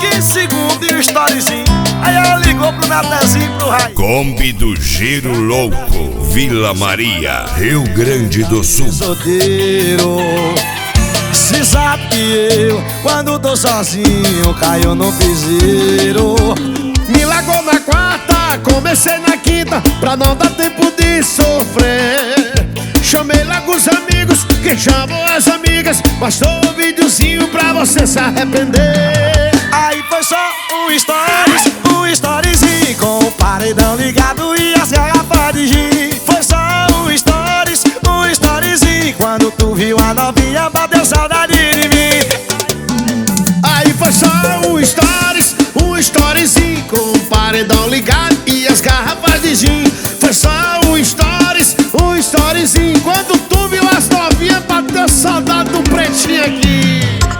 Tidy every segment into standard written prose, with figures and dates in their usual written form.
15 segundos e o storyzinho. Aí ela ligou pro Natanzinho e pro Raí. Kombi do Giro Louco, Vila Maria, Rio Grande do Sul. Solteiro, se sabe que eu, quando tô sozinho, caio no piseiro. Me largou na quarta, comecei na quinta, pra não dar tempo de sofrer. Chamei logo os amigos, que chamam as amigas, bastou um videozinho pra você se arrepender. Aí foi só um storyzinho, com o paredão ligado e as garrafas de gin. Foi só um storyzinho, quando tu viu a novinha, bateu saudade de mim. Aí foi só um storyzinho, com o paredão ligado e as garrafas de gin. Foi só um storyzinho, quando tu viu as novinhas, bateu saudade do pretinho aqui.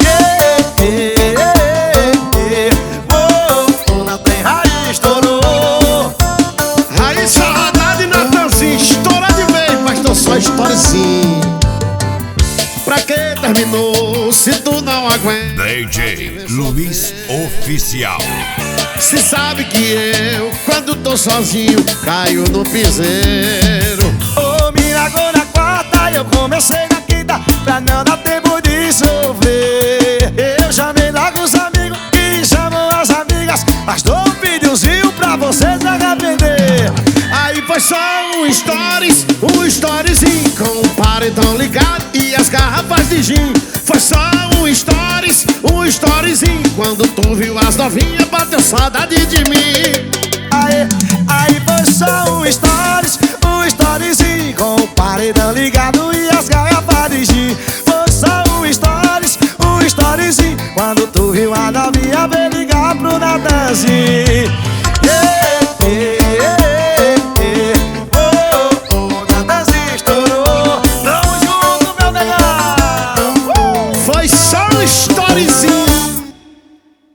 Não tem Raí, estourou. Raí, saudade, Natanzinho, estoura de vez, mas tô só storyzinho. Pra que terminou, se tu não aguenta? DJ Luiz Oficial. Se sabe que eu, quando tô sozinho, caio no piseiro. Ô, me largou na quarta e eu comecei na quinta, pra não dar tempo de sofrer. Eu chamei logo os amigos que chamam as amigas, mas dou um videozinho pra vocês se arrepender. Aí foi só um storyzinho, com o paredão ligado e as garrafas de gin. Foi só um storyzinho, quando tu viu as novinhas, bateu saudade de mim. Aí foi só um storyzinho, com o paredão ligado e as garrafas de gin. Foi só um storyzinho, quando tu viu a novinha, veio ligar pro Natanzinho. Natanzinho estourou. Tamo junto, meu negão. Foi só um storyzinho.